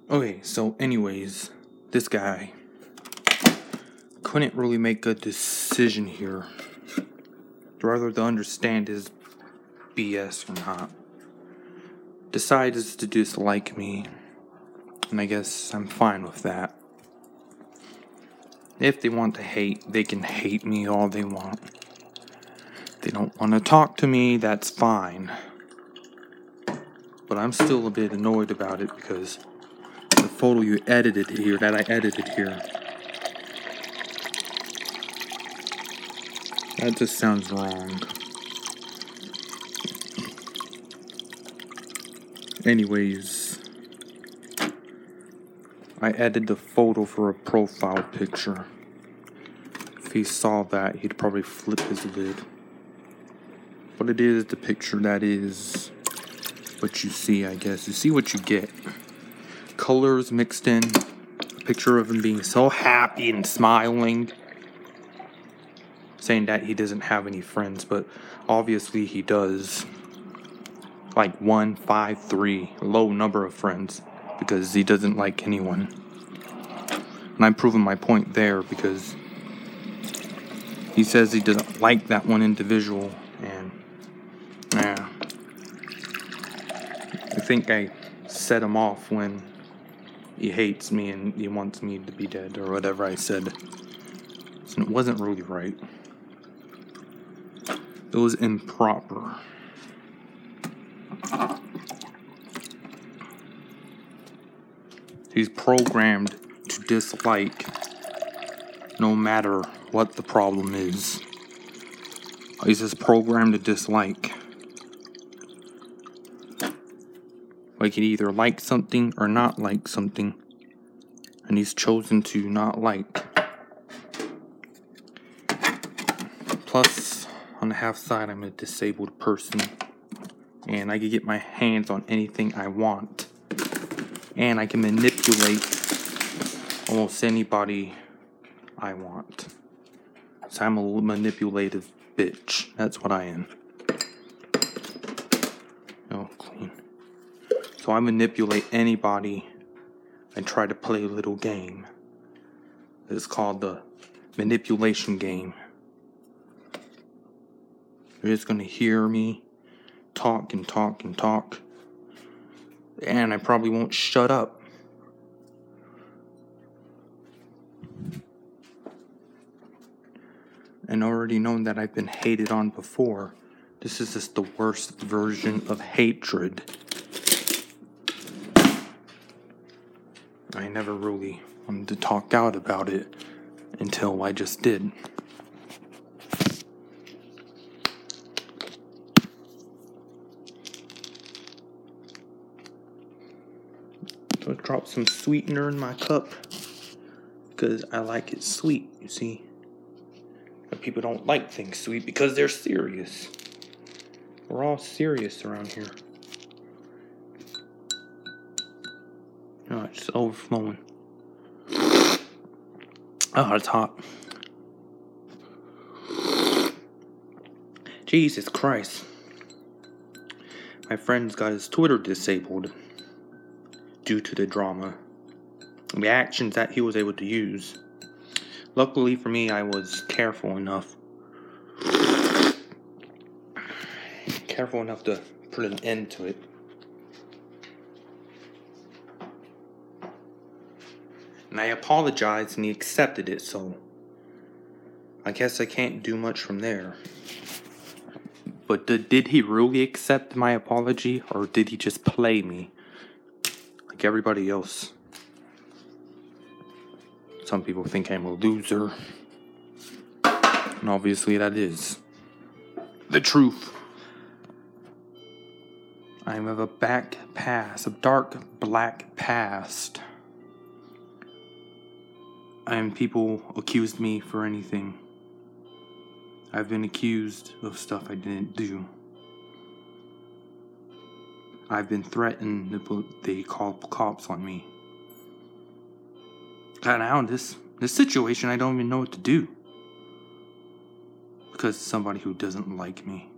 Okay, so anyways, this guy couldn't really make a decision here. Whether to understand his BS or not. Decided to dislike me. And I guess I'm fine with that. If they want to hate, they can hate me all they want. If they don't want to talk to me, that's fine. But I'm still a bit annoyed about it because the photo that I edited here, that just sounds wrong. Anyways, I added the photo for a profile picture. If he saw that, he'd probably flip his lid. But it is the picture that is what you see, I guess. You see what you get. Colors mixed in. A picture of him being so happy and smiling. Saying that he doesn't have any friends, but obviously he does. Like 1, 5, 3, low number of friends. Because he doesn't like anyone. And I'm proving my point there because he says he doesn't like that one individual. And yeah, I think I set him off when he hates me and he wants me to be dead or whatever I said. So it wasn't really right. It was improper. He's programmed to dislike no matter what the problem is. He's just programmed to dislike. Like he'd either like something or not like something. And he's chosen to not like. Plus, on the half side, I'm a disabled person. And I can get my hands on anything I want. And I can manipulate almost anybody I want. So I'm a manipulative bitch. That's what I am. Oh, clean. So I manipulate anybody and try to play a little game. It's called the manipulation game. You're just gonna hear me talk and talk and talk. And I probably won't shut up. And already known that I've been hated on before. This is just the worst version of hatred. I never really wanted to talk out about it until I just did. So I dropped some sweetener in my cup because I like it sweet, you see. But people don't like things sweet because they're serious. We're all serious around here. Oh, it's overflowing. Oh, it's hot. Jesus Christ. My friend's got his Twitter disabled due to the drama. The actions that he was able to use. Luckily for me, I was careful enough to put an end to it. And I apologized and he accepted it, so I guess I can't do much from there. But did he really accept my apology, or did he just play me like everybody else? Some people think I'm a loser. And obviously that is the truth. I have a dark black past. And people accused me for anything. I've been accused of stuff I didn't do. I've been threatened, they called cops on me. And now in this situation, I don't even know what to do. Because somebody who doesn't like me.